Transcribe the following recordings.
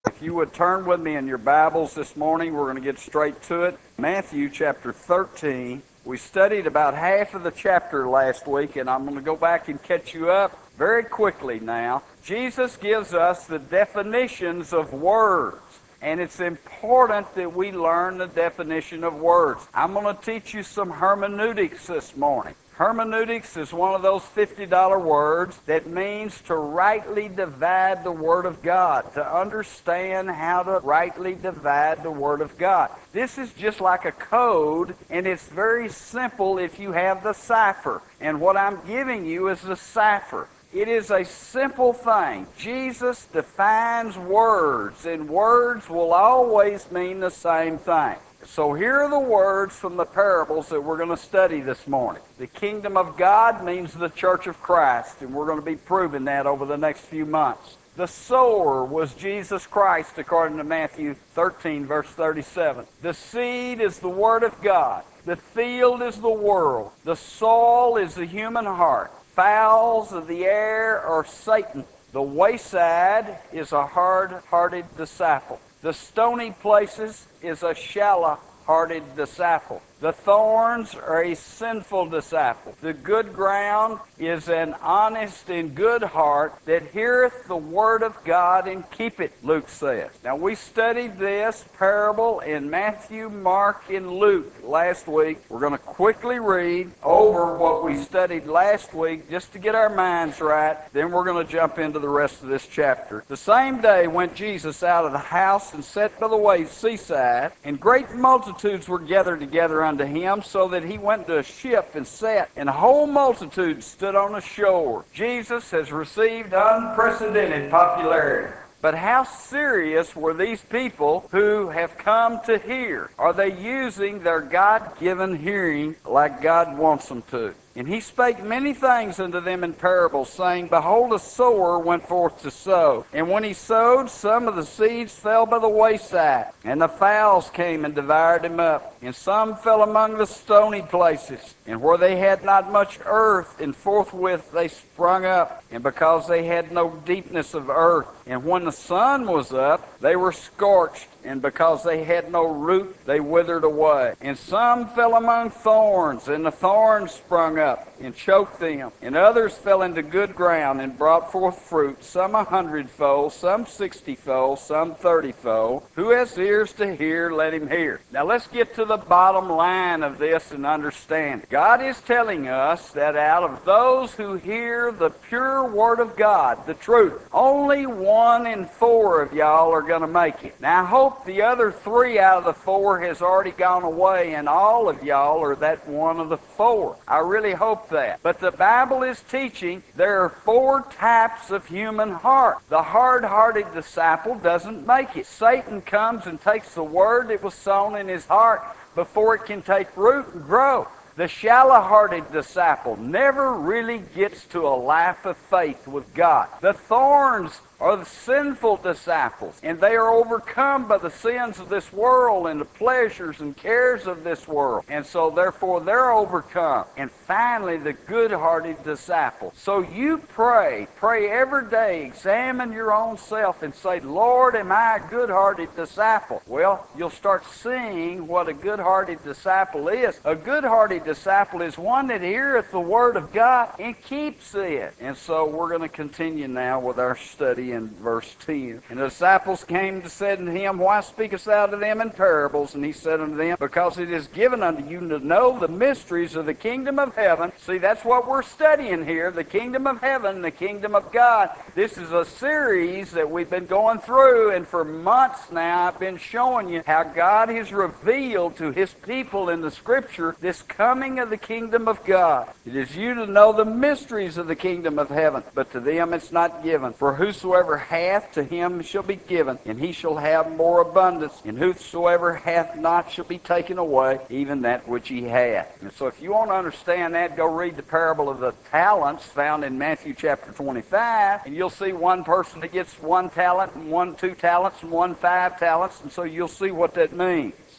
If you would turn with me in your Bibles this morning, we're going to get straight to it. Matthew chapter 13. We studied about half of the chapter last week, and I'm going to go back and catch you up very quickly now. Jesus gives us the definitions of words, and it's important that we learn the definition of words. I'm going to teach you some hermeneutics this morning. Hermeneutics is one of those $50 words that means to rightly divide the Word of God, to understand how to rightly divide the Word of God. This is just like a code, and it's very simple if you have the cipher. And what I'm giving you is the cipher. It is a simple thing. Jesus defines words, and words will always mean the same thing. So here are the words from the parables that we're going to study this morning. The kingdom of God means the church of Christ, and we're going to be proving that over the next few months. The sower was Jesus Christ, according to Matthew 13, verse 37. The seed is the word of God. The field is the world. The soil is the human heart. Fowls of the air are Satan. The wayside is a hard-hearted disciple. The stony places is a shallow-hearted disciple. The thorns are a sinful disciple. The good ground is an honest and good heart that heareth the word of God and keep it, Luke says. Now, we studied this parable in Matthew, Mark, and Luke last week. We're going to quickly read over what we studied last week just to get our minds right. Then we're going to jump into the rest of this chapter. The same day went Jesus out of the house and sat by the seaside, and great multitudes were gathered together unto him, so that he went into a ship and sat, and a whole multitude stood on the shore. Jesus has received unprecedented popularity. But how serious were these people who have come to hear? Are they using their God-given hearing like God wants them to? And he spake many things unto them in parables, saying, Behold, a sower went forth to sow. And when he sowed, some of the seeds fell by the wayside, and the fowls came and devoured them up. And some fell among the stony places, and where they had not much earth, and forthwith they sprung up, and because they had no deepness of earth. And when the sun was up, they were scorched, and because they had no root, they withered away. And some fell among thorns, and the thorns sprung up and choked them. And others fell into good ground and brought forth fruit, some 100-fold, some 60-fold, some 30-fold. Who has ears to hear, let him hear. Now let's get to the bottom line of this and understand. God is telling us that out of those who hear the pure word of God, the truth, only 1 in 4 of y'all are going to make it. Now I hope the other 3 out of the 4 has already gone away, and all of y'all are that 1 of the 4. I really hope that. But the Bible is teaching there are 4 types of human heart. The hard-hearted disciple doesn't make it. Satan comes and takes the word that was sown in his heart before it can take root and grow. The shallow-hearted disciple never really gets to a life of faith with God. The thorns are the sinful disciples, and they are overcome by the sins of this world and the pleasures and cares of this world. And so therefore they're overcome. And finally, the good-hearted disciple. So you pray every day, examine your own self and say, Lord, am I a good-hearted disciple? Well, you'll start seeing what a good-hearted disciple is. A good-hearted disciple is one that heareth the word of God and keeps it. And so we're going to continue now with our study in verse 10. And the disciples came to say unto him, Why speakest thou to them in parables? And he said unto them, Because it is given unto you to know the mysteries of the kingdom of heaven. See, that's what we're studying here, the kingdom of heaven, the kingdom of God. This is a series that we've been going through, and for months now I've been showing you how God has revealed to his people in the scripture this coming of the kingdom of God. It is you to know the mysteries of the kingdom of heaven, but to them it's not given. For whosoever hath, to him shall be given, and he shall have more abundance. And whosoever hath not shall be taken away, even that which he hath. And so if you want to understand that, go read the parable of the talents found in Matthew chapter 25, and you'll see one person that gets 1 talent, and 1 2 talents, and 1 5 talents, and so you'll see what that means.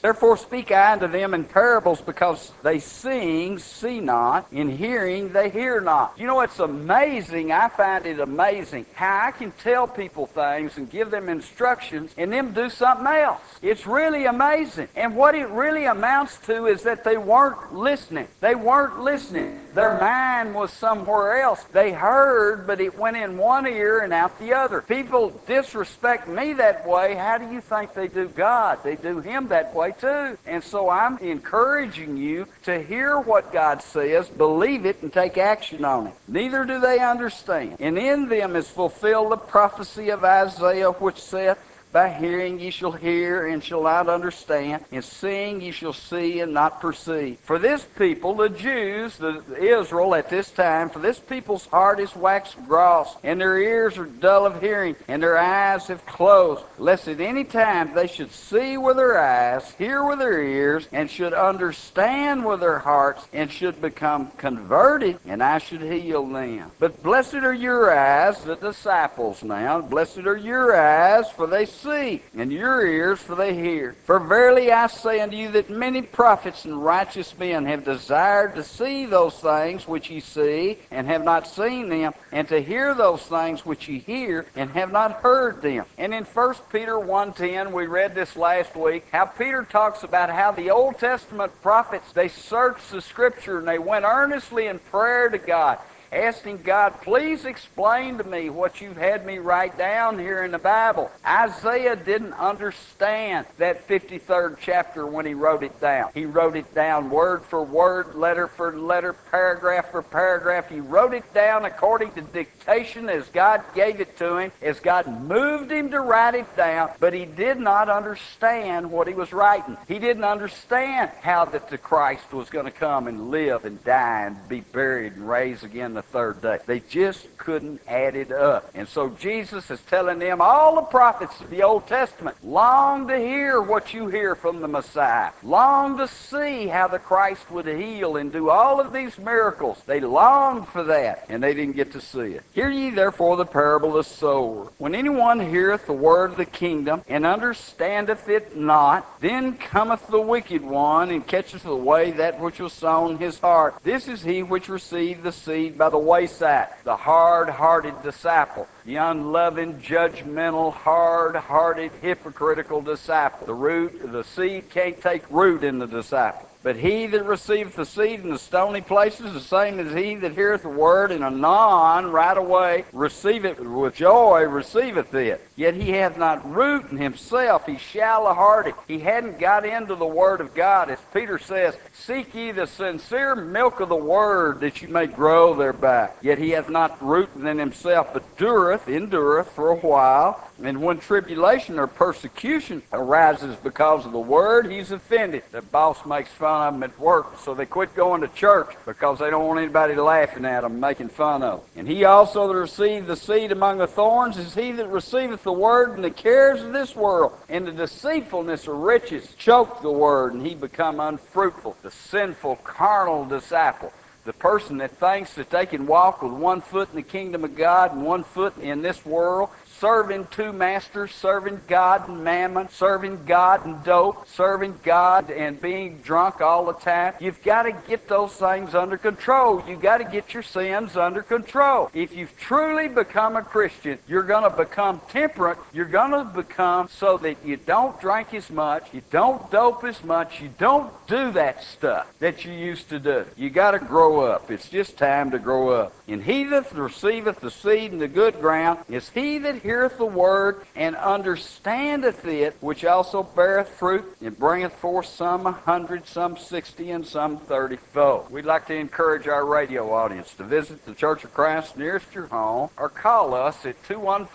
Therefore speak I unto them in parables, because they seeing see not, in hearing they hear not. You know, it's amazing. I find it amazing how I can tell people things and give them instructions and them do something else. It's really amazing. And what it really amounts to is that they weren't listening. They weren't listening. Their mind was somewhere else. They heard, but it went in one ear and out the other. People disrespect me that way. How do you think they do God? They do Him that way too. And so I'm encouraging you to hear what God says, believe it, and take action on it. Neither do they understand. And in them is fulfilled the prophecy of Isaiah, which saith, by hearing ye shall hear and shall not understand, and seeing ye shall see and not perceive. For this people, the Jews, the Israel at this time, for this people's heart is waxed gross, and their ears are dull of hearing, and their eyes have closed, lest at any time they should see with their eyes, hear with their ears, and should understand with their hearts, and should become converted, and I should heal them. But blessed are your eyes, the disciples now, blessed are your eyes, for they see, and your ears, for they hear. For verily I say unto you that many prophets and righteous men have desired to see those things which ye see, and have not seen them, and to hear those things which ye hear, and have not heard them. And in 1 Peter 1:10, we read this last week, how Peter talks about how the Old Testament prophets, they searched the Scripture, and they went earnestly in prayer to God, asking God, please explain to me what you've had me write down here in the Bible. Isaiah didn't understand that 53rd chapter when he wrote it down. He wrote it down word for word, letter for letter, paragraph for paragraph. He wrote it down according to dictation as God gave it to him, as God moved him to write it down, but he did not understand what he was writing. He didn't understand how that the Christ was going to come and live and die and be buried and raised again the third day. They just couldn't add it up. And so Jesus is telling them, all the prophets of the Old Testament long to hear what you hear from the Messiah, long to see how the Christ would heal and do all of these miracles. They longed for that, and they didn't get to see it. Hear ye therefore the parable of the sower. When anyone heareth the word of the kingdom, and understandeth it not, then cometh the wicked one, and catcheth away that which was sown in his heart. This is he which received the seed by the wayside, the hard-hearted disciple, the unloving, judgmental, hard-hearted, hypocritical disciple. The seed can't take root in the disciple. But he that receiveth the seed in the stony places, the same as he that heareth the word, and anon, right away, receiveth with joy, receiveth it. Yet he hath not root in himself. He's shallow-hearted. He hadn't got into the word of God. As Peter says, seek ye the sincere milk of the word, that you may grow thereby. Yet he hath not root in himself, but endureth for a while. And when tribulation or persecution arises because of the word, he's offended. The boss makes fun of him at work, so they quit going to church because they don't want anybody laughing at them, making fun of them. And he also that received the seed among the thorns is he that receiveth the word, and the cares of this world and the deceitfulness of riches choke the word, and he become unfruitful. The sinful, carnal disciple. The person that thinks that they can walk with one foot in the kingdom of God and one foot in this world, serving two masters, serving God and mammon, serving God and dope, serving God and being drunk all the time. You've got to get those things under control. You've got to get your sins under control. If you've truly become a Christian, you're going to become temperate. You're going to become so that you don't drink as much, you don't dope as much, you don't do that stuff that you used to do. You got to grow up. It's just time to grow up. And he that receiveth the seed in the good ground is he that heareth the word and understandeth it, which also beareth fruit and bringeth forth some 100, some 60, and some 30-fold. We'd like to encourage our radio audience to visit the Church of Christ nearest your home, or call us at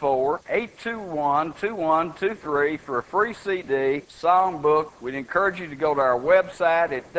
214-821-2123 for a free CD, song book. We'd encourage you to go to our website at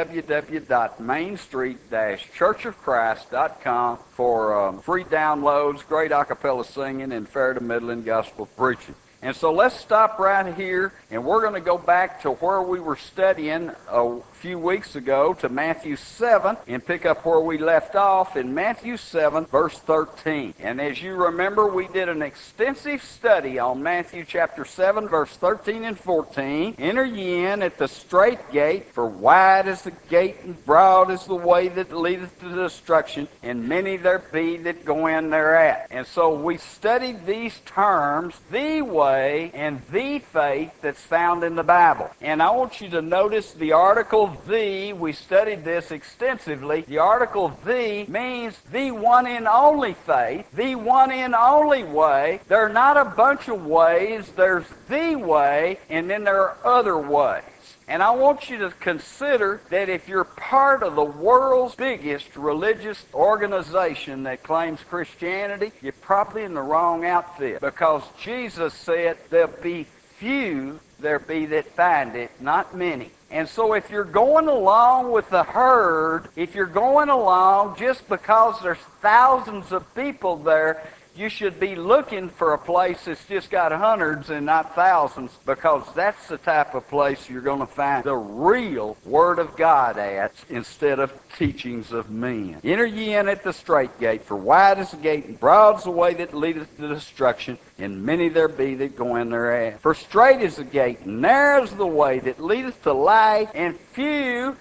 www.mainstreet-churchofchrist.com for free downloads, great a cappella singing, and fair to middling gospel preaching. And so let's stop right here, and we're going to go back to where we were studying a few weeks ago to Matthew 7 and pick up where we left off in Matthew 7, verse 13. And as you remember, we did an extensive study on Matthew chapter 7, verse 13 and 14. Enter ye in at the strait gate, for wide is the gate and broad is the way that leadeth to destruction, and many there be that go in thereat. And so we studied these terms, the way and the faith, that's found in the Bible. And I want you to notice the article the. We studied this extensively. The article the means the one and only faith, the one and only way. There are not a bunch of ways. There's the way, and then there are other ways. And I want you to consider that if you're part of the world's biggest religious organization that claims Christianity, you're probably in the wrong outfit, because Jesus said there'll be few there be that find it, not many. And so if you're going along with the herd, if you're going along just because there's thousands of people there, you should be looking for a place that's just got hundreds and not thousands, because that's the type of place you're going to find the real Word of God at, instead of teachings of men. Enter ye in at the strait gate, for wide is the gate and broad is the way that leadeth to destruction, and many there be that go in thereat. For strait is the gate, and narrow is the way that leadeth to life, and few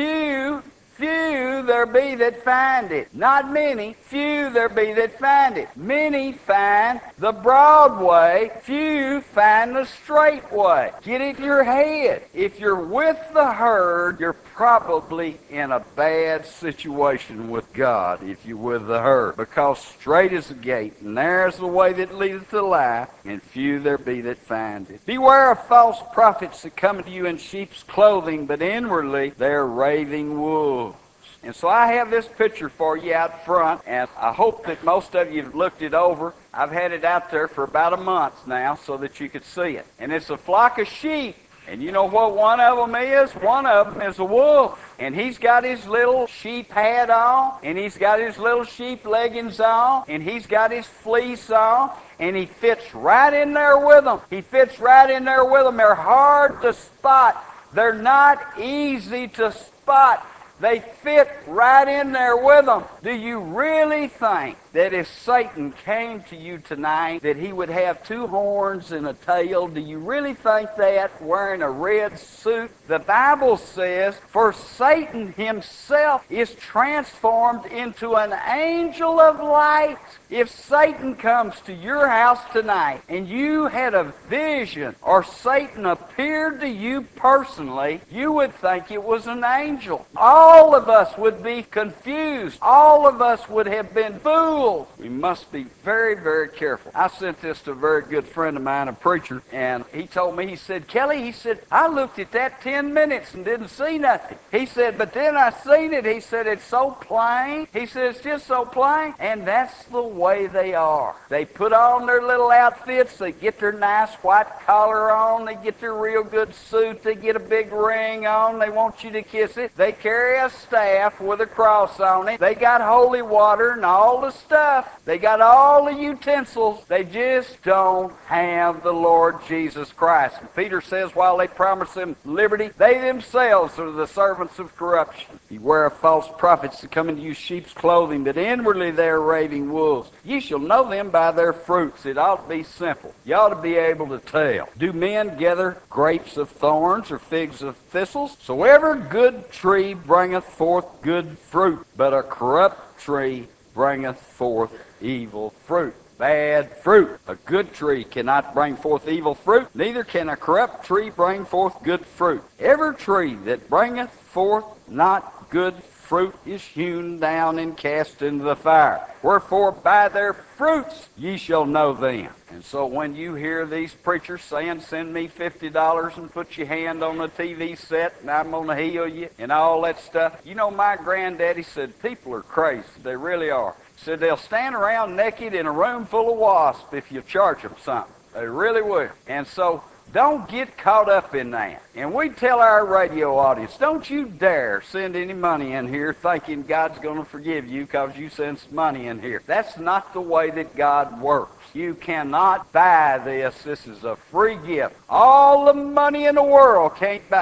there be that find it. Not many, few there be that find it. Many find the broad way, few find the straight way. Get it in your head. If you're with the herd, you're probably in a bad situation with God if you're with the herd, because straight is the gate, and narrow is the way that leadeth to life, and few there be that find it. Beware of false prophets that come to you in sheep's clothing, but inwardly they are raving wolves. And so I have this picture for you out front, and I hope that most of you have looked it over. I've had it out there for about a month now so that you could see it. And it's a flock of sheep. And you know what one of them is? One of them is a wolf. And he's got his little sheep hat on, and he's got his little sheep leggings on, and he's got his fleece on, and he fits right in there with them. He fits right in there with them. They're hard to spot. They're not easy to spot. They fit right in there with them. Do you really think that if Satan came to you tonight, that he would have two horns and a tail? Do you really think that, wearing a red suit? The Bible says, for Satan himself is transformed into an angel of light. If Satan comes to your house tonight and you had a vision, or Satan appeared to you personally, you would think it was an angel. All of us would be confused. All of us would have been fooled. We must be very, very careful. I sent this to a very good friend of mine, a preacher, and he told me, he said, Kelly, he said, I looked at that 10 minutes and didn't see nothing. He said, but then I seen it. He said, it's so plain. He said, it's just so plain. And that's the way they are. They put on their little outfits. They get their nice white collar on. They get their real good suit. They get a big ring on. They want you to kiss it. They carry a staff with a cross on it. They got holy water and all the stuff. They got all the utensils. They just don't have the Lord Jesus Christ. And Peter says, while they promise them liberty, they themselves are the servants of corruption. Beware of false prophets that come into you sheep's clothing, but inwardly they are raving wolves. Ye shall know them by their fruits. It ought to be simple. You ought to be able to tell. Do men gather grapes of thorns or figs of thistles? So every good tree bringeth forth good fruit, but a corrupt tree bringeth forth evil fruit. Bad fruit. A good tree cannot bring forth evil fruit, neither can a corrupt tree bring forth good fruit. Every tree that bringeth forth not good fruit is hewn down and cast into the fire. Wherefore by their fruits ye shall know them. And so when you hear these preachers saying, send me $50 and put your hand on the TV set and I'm going to heal you and all that stuff. You know, my granddaddy said people are crazy. They really are. He said they'll stand around naked in a room full of wasps if you charge them something. They really will. And so don't get caught up in that. And we tell our radio audience, don't you dare send any money in here thinking God's going to forgive you because you send some money in here. That's not the way that God works. You cannot buy this. This is a free gift. All the money in the world can't buy it.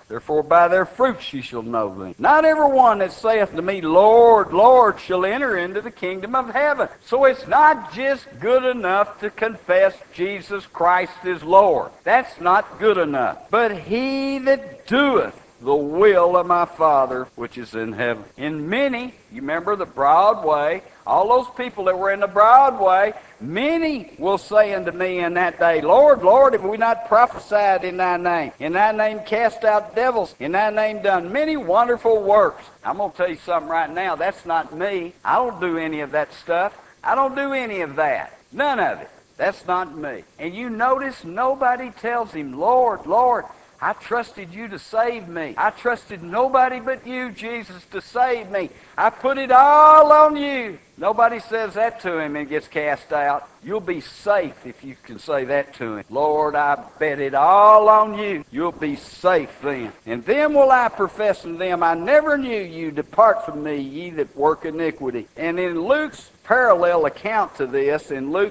Therefore by their fruits ye shall know them. Not every one that saith to me, Lord, Lord, shall enter into the kingdom of heaven. So it's not just good enough to confess Jesus Christ is Lord. That's not good enough. But he that doeth the will of my Father which is in heaven. And many, you remember the broad way, all those people that were in the broad way, many will say unto me in that day, Lord, Lord, have we not prophesied in thy name? In thy name cast out devils, in thy name done many wonderful works. I'm going to tell you something right now, that's not me. I don't do any of that stuff. I don't do any of that. None of it. That's not me. And you notice nobody tells him, Lord, Lord, I trusted you to save me. I trusted nobody but you, Jesus, to save me. I put it all on you. Nobody says that to him and gets cast out. You'll be safe if you can say that to him. Lord, I bet it all on you. You'll be safe then. And then will I profess unto them, I never knew you. Depart from me, ye that work iniquity. And in Luke's parallel account to this, in Luke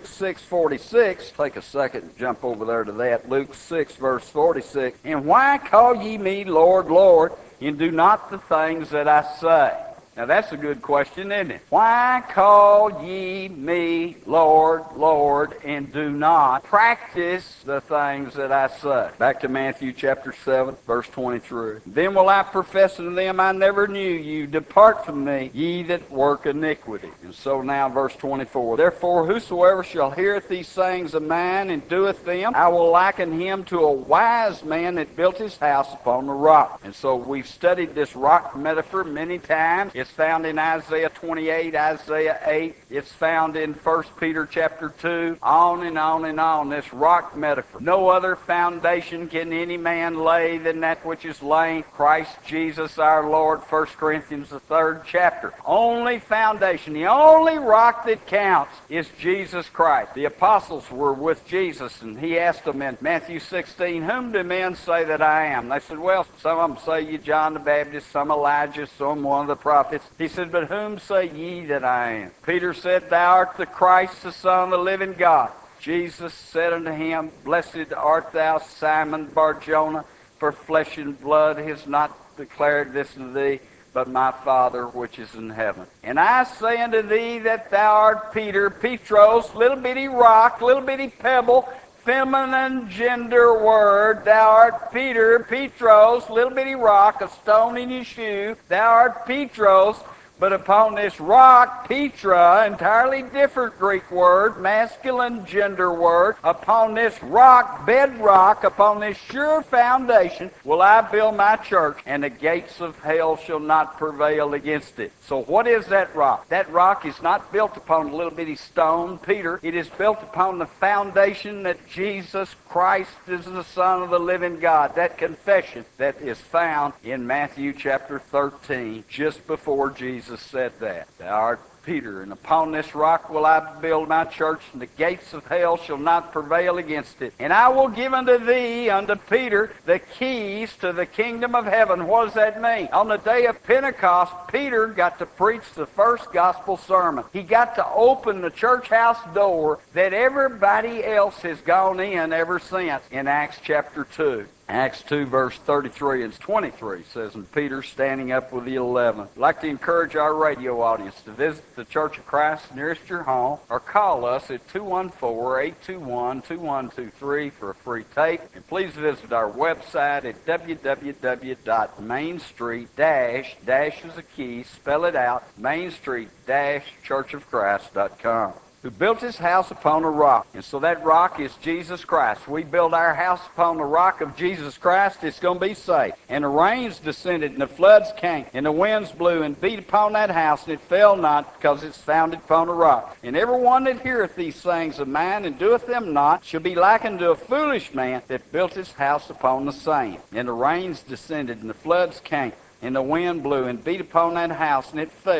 6:46, take a second and jump over there to that. Luke 6, verse 46. And why call ye me Lord, Lord, and do not the things that I say? Now that's a good question, isn't it? Why call ye me Lord, Lord, and do not practice the things that I say? Back to Matthew chapter 7, verse 23. Then will I profess unto them, I never knew you. Depart from me, ye that work iniquity. And so now verse 24. Therefore whosoever shall heareth these sayings of mine and doeth them, I will liken him to a wise man that built his house upon the rock. And so we've studied this rock metaphor many times. It's found in Isaiah 28, Isaiah 8. It's found in 1 Peter chapter 2. On and on and on, this rock metaphor. No other foundation can any man lay than that which is laid, Christ Jesus our Lord, 1 Corinthians the 3rd chapter. Only foundation, the only rock that counts is Jesus Christ. The apostles were with Jesus, and he asked them in Matthew 16, whom do men say that I am? They said, well, some of them say you John the Baptist, some Elijah, some one of the prophets. He said, but whom say ye that I am? Peter said, thou art the Christ, the Son of the living God. Jesus said unto him, blessed art thou, Simon Bar-Jonah, for flesh and blood has not declared this unto thee, but my Father which is in heaven. And I say unto thee that thou art Peter, Petros, little bitty rock, little bitty pebble, feminine gender word. Thou art Peter, Petros, little bitty rock, a stone in your shoe. Thou art Petros, but upon this rock, Petra, entirely different Greek word, masculine gender word, upon this rock, bedrock, upon this sure foundation, will I build my church, and the gates of hell shall not prevail against it. So what is that rock? That rock is not built upon a little bitty stone, Peter. It is built upon the foundation that Jesus Christ is the Son of the living God. That confession that is found in Matthew chapter 13, just before Jesus said that. Thou art Peter, and upon this rock will I build my church, and the gates of hell shall not prevail against it. And I will give unto thee, unto Peter, the keys to the kingdom of heaven. What does that mean? On the day of Pentecost, Peter got to preach the first gospel sermon. He got to open the church house door that everybody else has gone in ever since in Acts chapter 2. Acts 2, verse 33 and 23 says, and Peter standing up with the 11. I'd like to encourage our radio audience to visit the Church of Christ nearest your home, or call us at 214-821-2123 for a free tape. And please visit our website at www.mainstreet- dash is a key, spell it out, mainstreet-churchofchrist.com. Who built his house upon a rock. And so that rock is Jesus Christ. We build our house upon the rock of Jesus Christ, it's going to be safe. And the rains descended, and the floods came, and the winds blew and beat upon that house, and it fell not, because it's founded upon a rock. And every one that heareth these things of mine, and doeth them not, shall be likened to a foolish man that built his house upon the sand. And the rains descended, and the floods came, and the wind blew and beat upon that house, and it fell.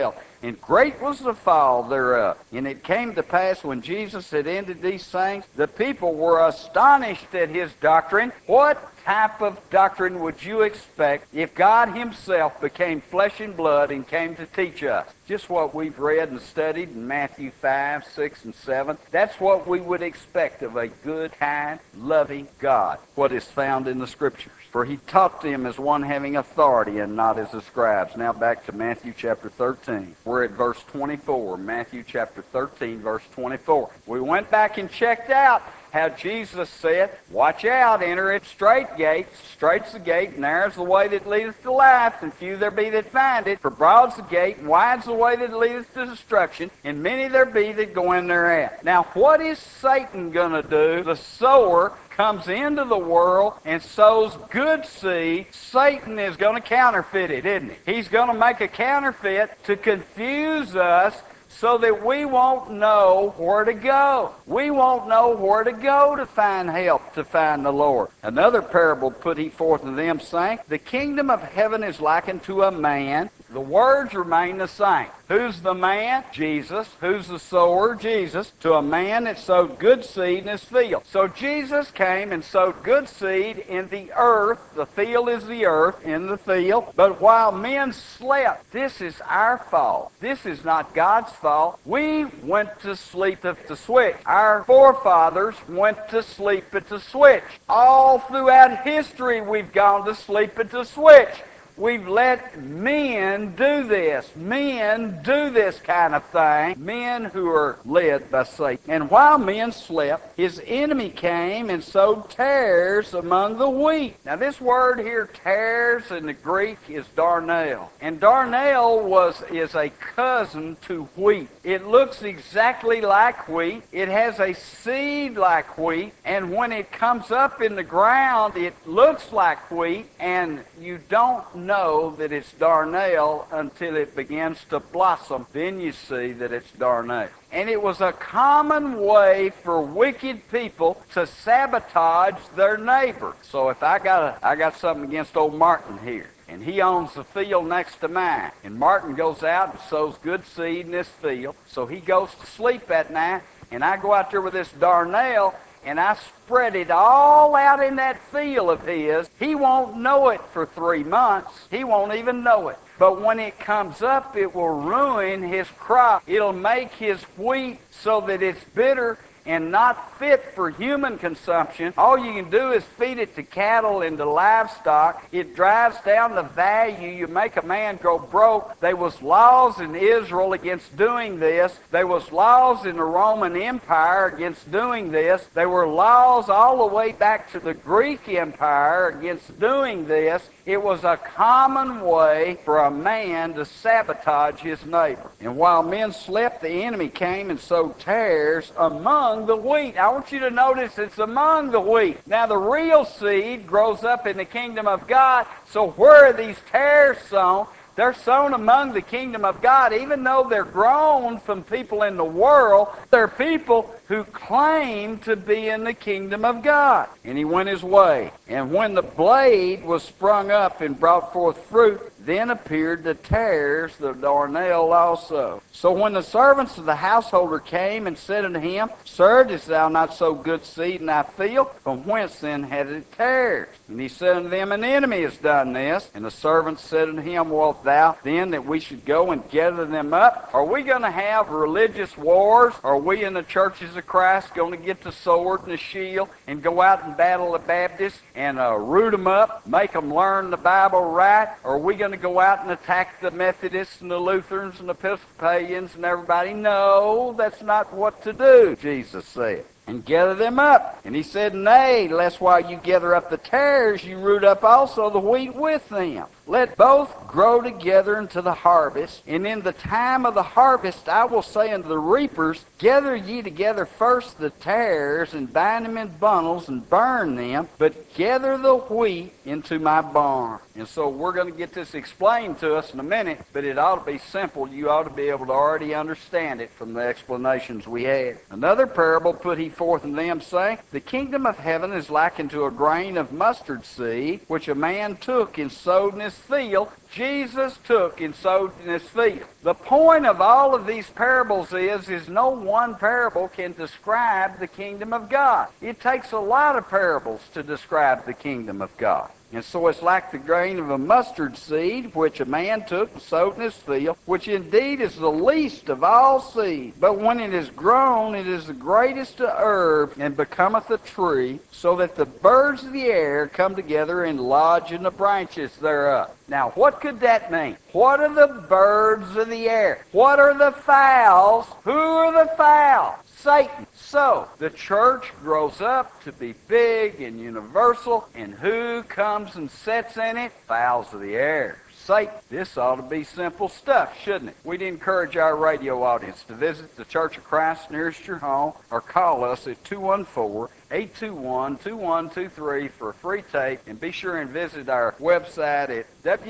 and great was the fall thereof. And it came to pass, when Jesus had ended these things, the people were astonished at his doctrine. What type of doctrine would you expect if God himself became flesh and blood and came to teach us? Just what we've read and studied in Matthew 5, 6, and 7. That's what we would expect of a good, kind, loving God, what is found in the Scriptures. For he taught them as one having authority and not as the scribes. Now back to Matthew chapter 13. We're at verse 24. Matthew chapter 13, verse 24. We went back and checked out how Jesus said, watch out, enter at strait gates. Straight's the gate, and narrow's the way that leadeth to life, and few there be that find it. For broad's the gate, and wide's the way that leadeth to destruction, and many there be that go in thereat. Now, what is Satan going to do? The sower comes into the world and sows good seed. Satan is going to counterfeit it, isn't he? He's going to make a counterfeit to confuse us, so that we won't know where to go. We won't know where to go to find help, to find the Lord. Another parable put he forth unto them, saying, the kingdom of heaven is likened to a man. The words remain the same. Who's the man? Jesus. Who's the sower? Jesus. To a man that sowed good seed in his field. So Jesus came and sowed good seed in the earth. The field is the earth, in the field. But while men slept, this is our fault. This is not God's fault. We went to sleep at the switch. Our forefathers went to sleep at the switch. All throughout history, we've gone to sleep at the switch. We've let men do this. Men do this kind of thing. Men who are led by Satan. And while men slept, his enemy came and sowed tares among the wheat. Now this word here, tares, in the Greek is darnel. And darnel is a cousin to wheat. It looks exactly like wheat. It has a seed like wheat. And when it comes up in the ground, it looks like wheat. And you don't know that it's darnel until it begins to blossom. Then you see that it's darnel. And it was a common way for wicked people to sabotage their neighbor. So if I got something against old Martin here, and he owns the field next to mine, and Martin goes out and sows good seed in this field, so he goes to sleep that night, and I go out there with this darnel, and I spread it all out in that field of his. He won't know it for 3 months. He won't even know it. But when it comes up, it will ruin his crop. It'll make his wheat so that it's bitter and not fit for human consumption. All you can do is feed it to cattle and to livestock. It drives down the value. You make a man go broke. There was laws in Israel against doing this. There was laws in the Roman Empire against doing this. There were laws all the way back to the Greek Empire against doing this. It was a common way for a man to sabotage his neighbor. And while men slept, the enemy came and sowed tares among the wheat. I want you to notice it's among the wheat. Now the real seed grows up in the kingdom of God. So where are these tares sown? They're sown among the kingdom of God. Even though they're grown from people in the world, they're people who claim to be in the kingdom of God. And he went his way. And when the blade was sprung up and brought forth fruit, then appeared the tares, the darnel also. So when the servants of the householder came and said unto him, Sir, didst thou not sow good seed in thy field? From whence then had it tares? And he said unto them, An enemy has done this. And the servants said unto him, Wilt thou then that we should go and gather them up? Are we going to have religious wars? Are we in the churches of Christ going to get the sword and the shield and go out and battle the Baptists and root them up, make them learn the Bible right? Or are we going to go out and attack the Methodists and the Lutherans and the Episcopalians and everybody? No, that's not what to do, Jesus said. And gather them up. And he said, Nay, lest while you gather up the tares, you root up also the wheat with them. Let both grow together unto the harvest. And in the time of the harvest I will say unto the reapers, Gather ye together first the tares, and bind them in bundles, and burn them, but gather the wheat into my barn. And so we're going to get this explained to us in a minute, but it ought to be simple. You ought to be able to already understand it from the explanations we had. Another parable put he forth unto them, saying, The kingdom of heaven is likened to a grain of mustard seed, which a man took and sowed in his field, Jesus took and sowed in his field. The point of all of these parables is no one parable can describe the kingdom of God. It takes a lot of parables to describe the kingdom of God. And so it's like the grain of a mustard seed, which a man took and sowed in his field, which indeed is the least of all seed. But when it is grown, it is the greatest of herbs, and becometh a tree, so that the birds of the air come together and lodge in the branches thereof. Now, what could that mean? What are the birds of the air? What are the fowls? Who are the fowls? Satan. So, the church grows up to be big and universal, and who comes and sits in it? Fowls of the air. Satan. This ought to be simple stuff, shouldn't it? We'd encourage our radio audience to visit the Church of Christ nearest your home or call us at 214-821-2123 for a free tape, and be sure and visit our website at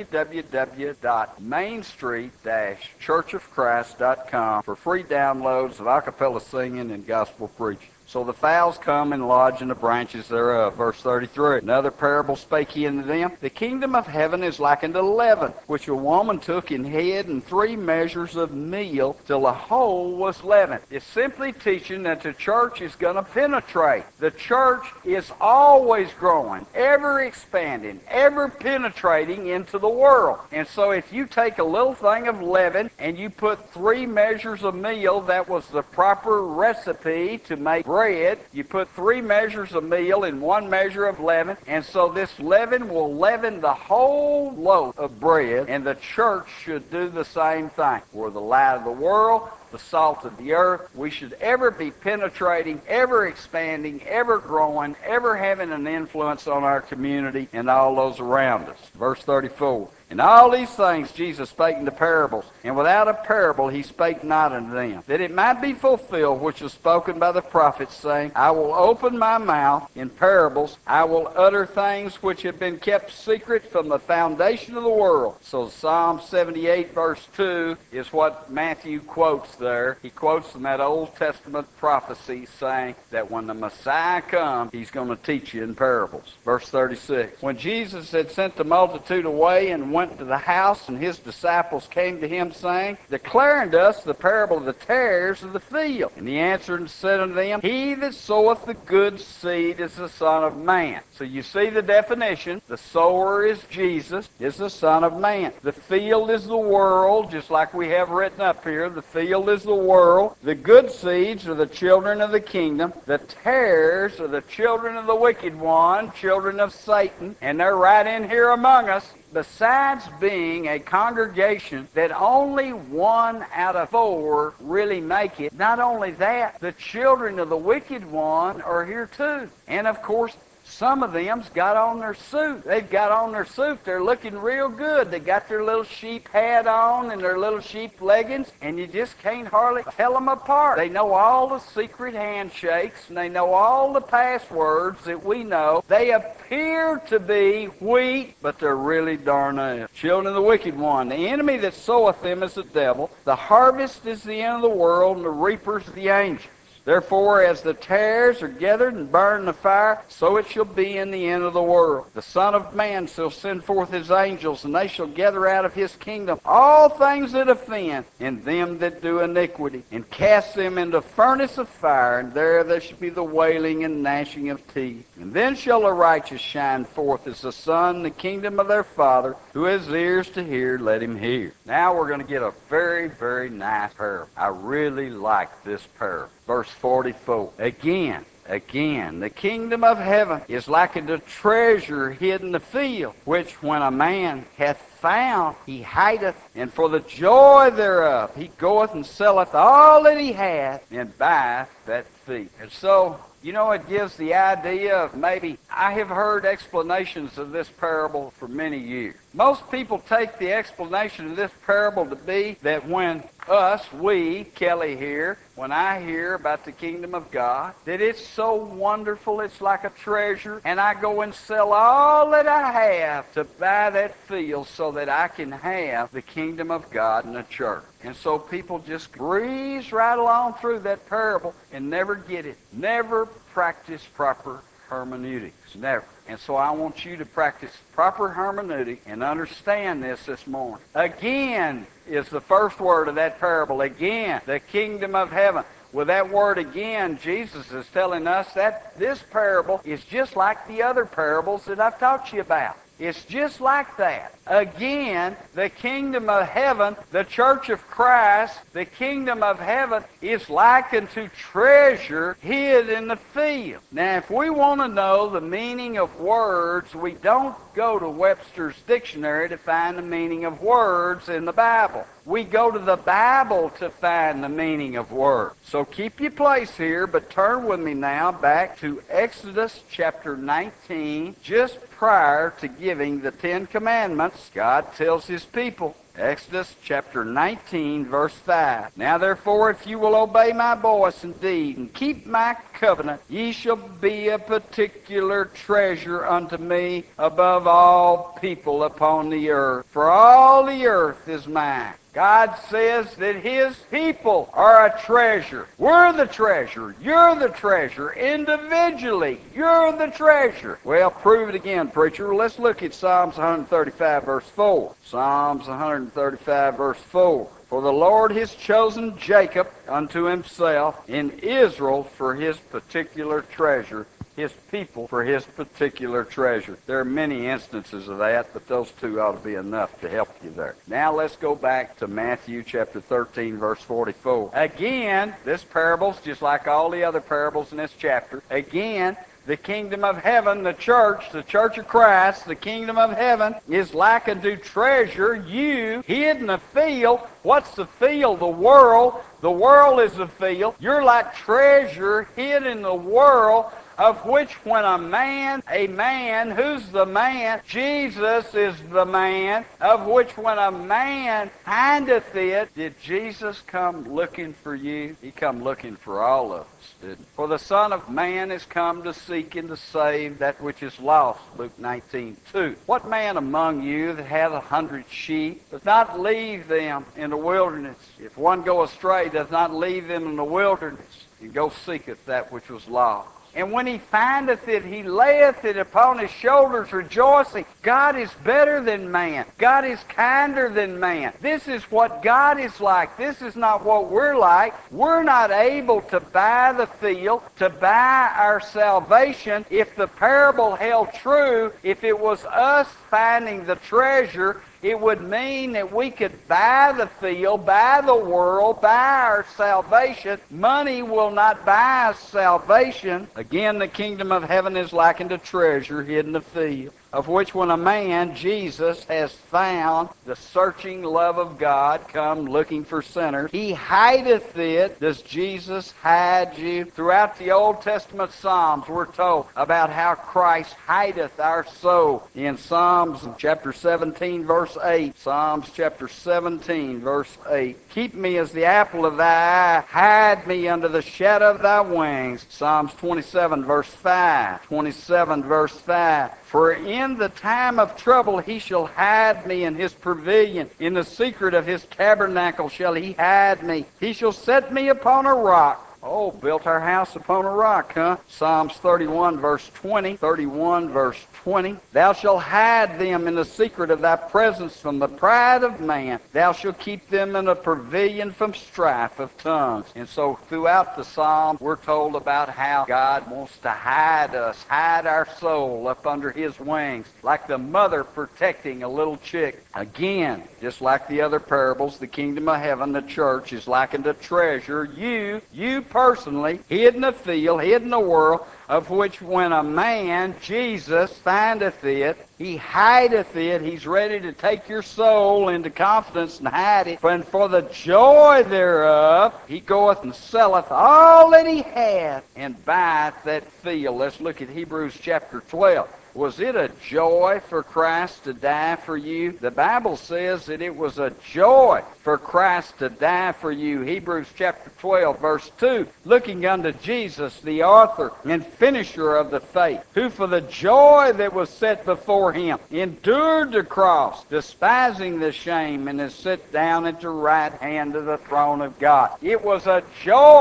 www.mainstreet-churchofchrist.com for free downloads of a cappella singing and gospel preaching. So the fowls come and lodge in the branches thereof. Verse 33. Another parable spake he unto them. The kingdom of heaven is like unto leaven, which a woman took and hid in 3 measures of meal till the whole was leavened. It's simply teaching that the church is going to penetrate. The church is always growing, ever expanding, ever penetrating into the world. And so if you take a little thing of leaven and you put 3 measures of meal, that was the proper recipe to make bread. You put 3 measures of meal in 1 measure of leaven, and so this leaven will leaven the whole loaf of bread, and the church should do the same thing. We're the light of the world, the salt of the earth. We should ever be penetrating, ever expanding, ever growing, ever having an influence on our community and all those around us. Verse 34. And all these things Jesus spake in the parables, and without a parable he spake not unto them, that it might be fulfilled which was spoken by the prophets, saying, I will open my mouth in parables, I will utter things which have been kept secret from the foundation of the world. So Psalm 78 verse 2 is what Matthew quotes there. He quotes from that Old Testament prophecy saying that when the Messiah comes, he's going to teach you in parables. Verse 36. When Jesus had sent the multitude away and went to the house, and his disciples came to him, saying, Declare unto us the parable of the tares of the field. And he answered and said unto them, He that soweth the good seed is the Son of Man. So you see the definition. The sower is Jesus, is the Son of Man. The field is the world, just like we have written up here. The field is the world. The good seeds are the children of the kingdom. The tares are the children of the wicked one, children of Satan, and they're right in here among us. Besides being a congregation that only 1 out of 4 really make it, not only that, the children of the wicked one are here too. And of course, some of them's got on their suit. They've got on their suit. They're looking real good. They got their little sheep hat on and their little sheep leggings, and you just can't hardly tell them apart. They know all the secret handshakes, and they know all the passwords that we know. They appear to be wheat, but they're really darn ass. Children of the wicked one. The enemy that soweth them is the devil. The harvest is the end of the world, and the reapers the angels. Therefore, as the tares are gathered and burned in the fire, so it shall be in the end of the world. The Son of Man shall send forth his angels, and they shall gather out of his kingdom all things that offend, and them that do iniquity, and cast them into furnace of fire, and there shall be the wailing and gnashing of teeth. And then shall the righteous shine forth as the sun in the kingdom of their Father. Who has ears to hear, let him hear. Now we're going to get a very, very nice parable. I really like this parable. Verse 44. Again, the kingdom of heaven is like unto treasure hid in the field, which when a man hath found, he hideth, and for the joy thereof he goeth and selleth all that he hath, and buyeth that field. And so, you know, it gives the idea of maybe, I have heard explanations of this parable for many years. Most people take the explanation of this parable to be that when we, Kelly here, when I hear about the kingdom of God, that it's so wonderful, it's like a treasure, and I go and sell all that I have to buy that field so that I can have the kingdom of God in the church. And so people just breeze right along through that parable and never get it, never practice proper hermeneutics. Never. And so I want you to practice proper hermeneutic and understand this morning. Again is the first word of that parable. Again, the kingdom of heaven. With that word again, Jesus is telling us that this parable is just like the other parables that I've taught you about. It's just like that. Again, the kingdom of heaven, the church of Christ, the kingdom of heaven is likened to treasure hid in the field. Now, if we want to know the meaning of words, we don't go to Webster's dictionary to find the meaning of words in the Bible. We go to the Bible to find the meaning of words. So keep your place here, but turn with me now back to Exodus chapter 19, just prior to giving the Ten Commandments. God tells his people, Exodus chapter 19, verse 5. Now therefore, if you will obey my voice indeed, and keep my covenant, ye shall be a particular treasure unto me above all people upon the earth. For all the earth is mine. God says that his people are a treasure. We're the treasure. You're the treasure. Individually, you're the treasure. Well, prove it again, preacher. Let's look at Psalms 135, verse 4. Psalms 135, verse 4. For the Lord has chosen Jacob unto himself, and Israel for his particular treasure, his people for his particular treasure. There are many instances of that, but those two ought to be enough to help you there. Now let's go back to Matthew chapter 13, verse 44. Again, this parable's just like all the other parables in this chapter. Again, the kingdom of heaven, the church of Christ, the kingdom of heaven is likened to treasure you hid in the field. What's the field? The world. The world is the field. You're like treasure hid in the world, of which when a man, who's the man? Jesus is the man, of which when a man findeth it, did Jesus come looking for you? He come looking for all of us, didn't he? For the Son of Man is come to seek and to save that which is lost, Luke 19:2. What man among you that hath 100 sheep does not leave them in the wilderness? If one go astray, does not leave them in the wilderness, and go seeketh that which was lost. And when he findeth it, he layeth it upon his shoulders, rejoicing. God is better than man. God is kinder than man. This is what God is like. This is not what we're like. We're not able to buy the field, to buy our salvation. If the parable held true, if it was us finding the treasure, it would mean that we could buy the field, buy the world, buy our salvation. Money will not buy us salvation. Again, the kingdom of heaven is likened to treasure hid in the field, of which when a man, Jesus, has found the searching love of God, come looking for sinners, he hideth it. Does Jesus hide you? Throughout the Old Testament Psalms, we're told about how Christ hideth our soul. In Psalms chapter 17, verse 8, Psalms chapter 17, verse 8, keep me as the apple of thy eye, hide me under the shadow of thy wings. Psalms 27, verse 5, 27, verse 5, for in the time of trouble he shall hide me in his pavilion. In the secret of his tabernacle shall he hide me. He shall set me upon a rock. Oh, built our house upon a rock, huh? Psalms 31, verse 20. 31, verse 20. Thou shalt hide them in the secret of thy presence from the pride of man. Thou shalt keep them in a pavilion from strife of tongues. And so throughout the Psalm, we're told about how God wants to hide us, hide our soul up under his wings, like the mother protecting a little chick. Again, just like the other parables, the kingdom of heaven, the church, is likened to treasure. You personally, hid in the field, hid in the world, of which when a man, Jesus, findeth it, he hideth it. He's ready to take your soul into confidence and hide it. And for the joy thereof, he goeth and selleth all that he hath, and buyeth that field. Let's look at Hebrews chapter 12. Was it a joy for Christ to die for you? The Bible says that it was a joy for Christ to die for you. Hebrews chapter 12, verse 2. Looking unto Jesus, the author and finisher of the faith, who for the joy that was set before him endured the cross, despising the shame, and is set down at the right hand of the throne of God. It was a joy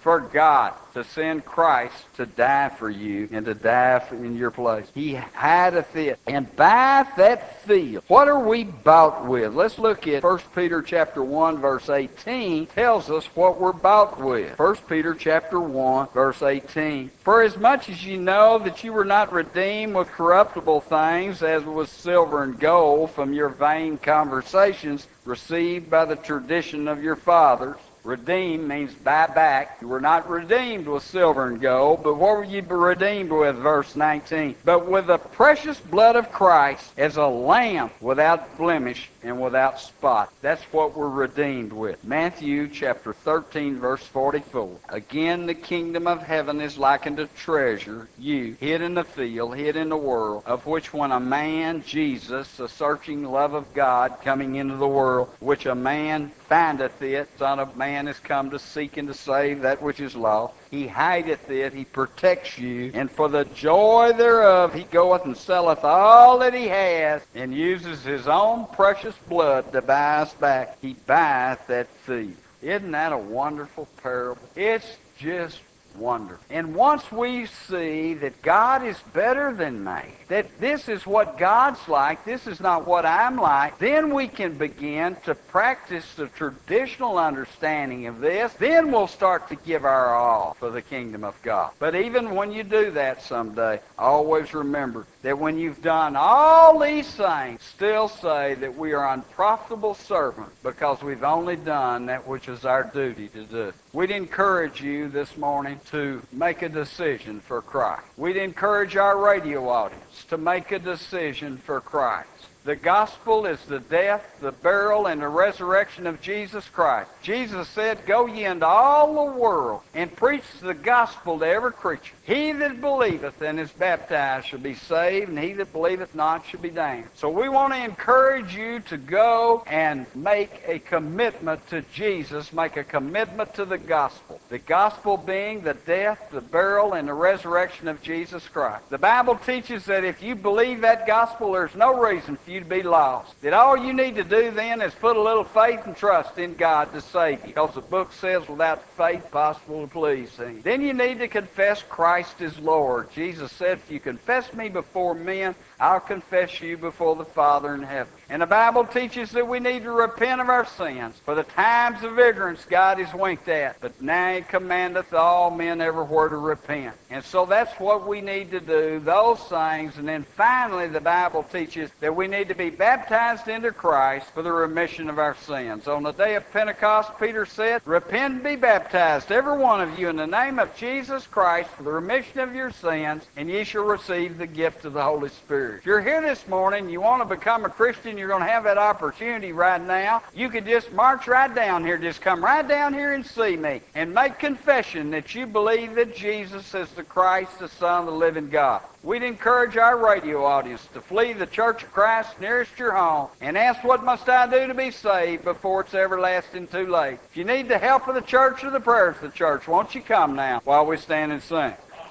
for God to send Christ to die for you and to die in your place. He hideth it. And by that field, what are we bought with? Let's look at 1 Peter chapter 1, verse 18, tells us what we're bought with. 1 Peter chapter 1, verse 18. For as much as you know that you were not redeemed with corruptible things, as with silver and gold, from your vain conversations received by the tradition of your fathers. Redeemed means buy back. You were not redeemed with silver and gold, but what were you redeemed with? Verse 19. But with the precious blood of Christ, as a lamb without blemish and without spot. That's what we're redeemed with. Matthew chapter 13, verse 44. Again, the kingdom of heaven is likened to treasure, you, hid in the field, hid in the world, of which when a man, Jesus, the searching love of God, coming into the world, which a man findeth it, Son of Man is come to seek and to save that which is lost. He hideth it, he protects you, and for the joy thereof he goeth and selleth all that he has, and uses his own precious blood to buy us back. He buyeth that thief. Isn't that a wonderful parable? It's just wonderful. And once we see that God is better than me, that this is what God's like, this is not what I'm like, then we can begin to practice the traditional understanding of this. Then we'll start to give our all for the kingdom of God. But even when you do that someday, always remember that when you've done all these things, still say that we are unprofitable servants because we've only done that which is our duty to do. We'd encourage you this morning to make a decision for Christ. We'd encourage our radio audience to make a decision for Christ. The gospel is the death, the burial, and the resurrection of Jesus Christ. Jesus said, go ye into all the world and preach the gospel to every creature. He that believeth and is baptized shall be saved, and he that believeth not shall be damned. So we want to encourage you to go and make a commitment to Jesus, make a commitment to the gospel. The gospel being the death, the burial, and the resurrection of Jesus Christ. The Bible teaches that if you believe that gospel, there's no reason for you to be lost. That all you need to do then is put a little faith and trust in God to save you. Because the book says without faith possible to please him. Then you need to confess Christ is Lord. Jesus said, if you confess me before men, I'll confess you before the Father in heaven. And the Bible teaches that we need to repent of our sins. For the times of ignorance God is winked at, but now he commandeth all men everywhere to repent. And so that's what we need to do, those things. And then finally the Bible teaches that we need to be baptized into Christ for the remission of our sins. On the day of Pentecost, Peter said, repent and be baptized, every one of you, in the name of Jesus Christ for the remission of your sins, and ye shall receive the gift of the Holy Spirit. If you're here this morning, you want to become a Christian, you're going to have that opportunity right now. You could just march right down here, just come right down here and see me, and make confession that you believe that Jesus is the Christ, the Son of the living God. We'd encourage our radio audience to flee the Church of Christ nearest your home and ask, what must I do to be saved, before it's everlasting too late. If you need the help of the church or the prayers of the church, won't you come now while we stand and sing?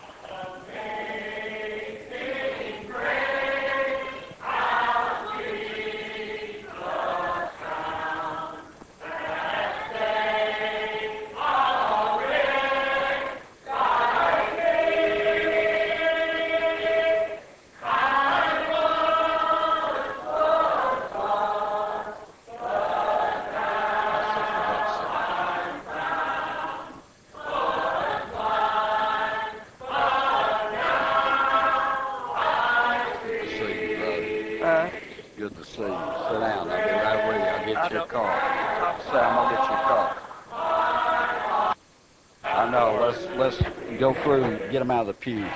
Good to see you. Sit down. I'll be right with you. I'll get you a car. Sam, I'll get you a car. I know. Let's go through and get them out of the pews.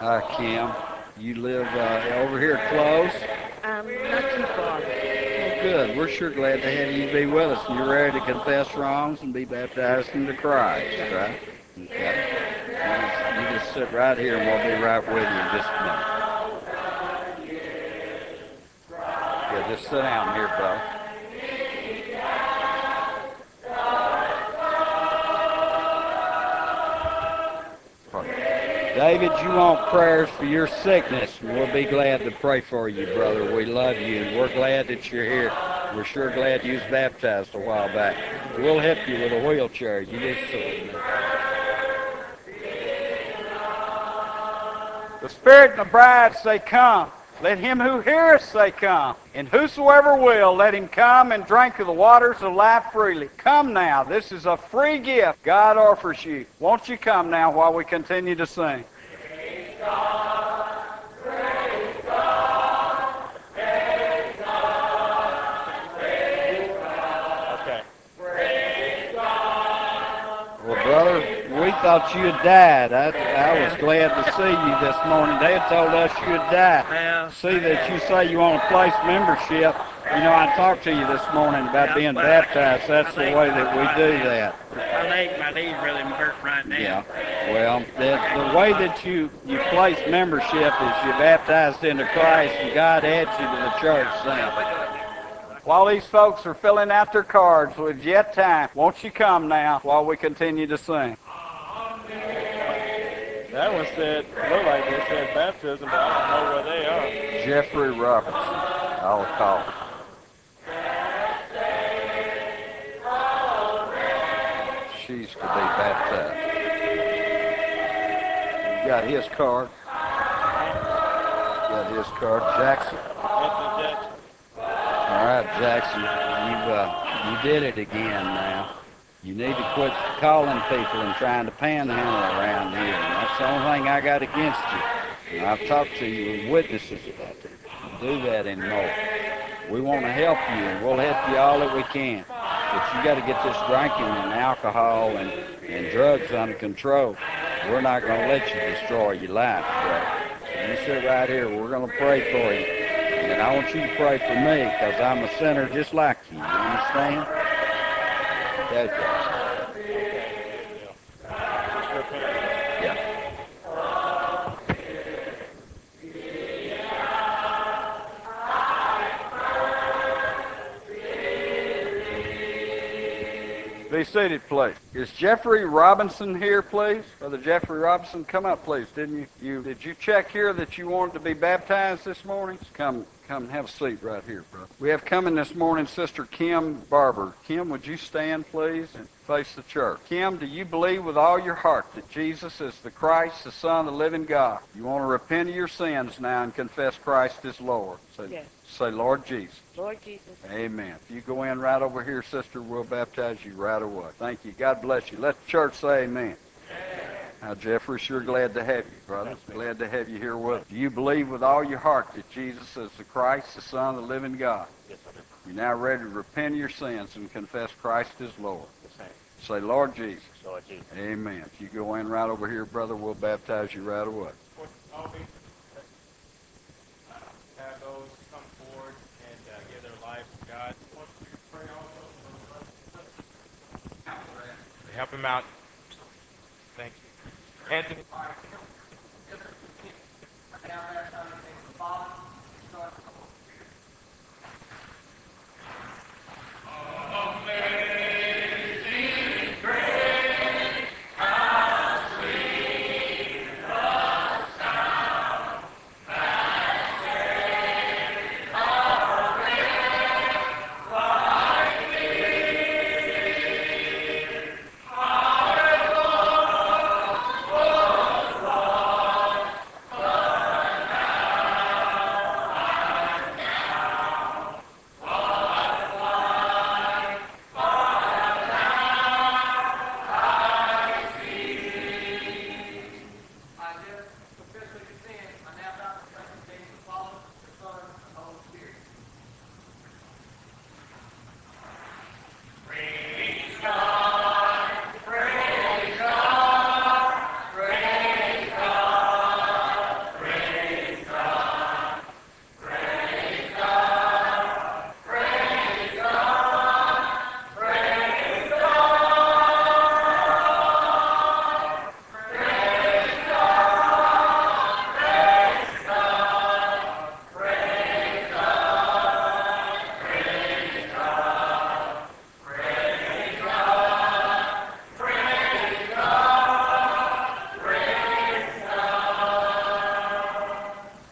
Hi, Kim. You live over here close? Not too far. Well, good. We're sure glad to have you be with us. You're ready to confess wrongs and be baptized into Christ, right? Okay. You just sit right here and we'll be right with you in just a minute. Yeah, just sit down here, brother. David, you want prayers for your sickness. We'll be glad to pray for you, brother. We love you, and we're glad that you're here. We're sure glad you was baptized a while back. We'll help you with a wheelchair. You just sit. The Spirit and the bride say, come. Let him who heareth say, come. And whosoever will, let him come and drink of the waters of life freely. Come now. This is a free gift God offers you. Won't you come now while we continue to sing? Praise God. Praise God. Praise God. Praise God. Okay. Praise God. Well, brother, we thought you had died. I was glad to see you this morning. They had told us you had died. Well, See that you say you want to place membership. You know, I talked to you this morning about being baptized. That's the way that we do that. my knees really hurt right now. Yeah. Well, the way that you place membership is you're baptized into Christ and God adds you to the church. While these folks are filling out their cards with yet time, won't you come now while we continue to sing? That one said, look like they said baptism, but I don't know where they are. Jeffrey Robertson, I'll call him. She's to be baptized. You got his card. Got his card. Jackson. Anthony Jackson. All right, Jackson, you did it again now. You need to quit calling people and trying to panhandle around here. That's the only thing I got against you. And I've talked to you with witnesses about that. Do that anymore. We want to help you, and we'll help you all that we can. But you got to get this drinking and alcohol and drugs under control. We're not going to let you destroy your life, brother. So you sit right here. We're going to pray for you. And I want you to pray for me because I'm a sinner just like you. You understand? That's yeah. Be seated, please. Is Jeffrey Robinson here, please? Brother Jeffrey Robinson, come up, please. Did you check here that you wanted to be baptized this morning? Come and have a seat right here, brother. We have coming this morning Sister Kim Barber. Kim, would you stand, please, and face the church? Kim, do you believe with all your heart that Jesus is the Christ, the Son of the living God? You want to repent of your sins now and confess Christ as Lord. Yes. Say, Lord Jesus. Lord Jesus. Amen. If you go in right over here, sister, we'll baptize you right away. Thank you. God bless you. Let the church say amen. Now, Jeffrey, sure glad to have you, brother. Glad to have you here with us. Do you believe with all your heart that Jesus is the Christ, the Son of the living God? Yes, I do. You're now ready to repent of your sins and confess Christ as Lord. Yes, I am. Say, Lord Jesus. Lord Jesus. Amen. If you go in right over here, brother, we'll baptize you right away. Have those come forward and give their lives to God. Pray also. Help him out. Thank you. Anthony.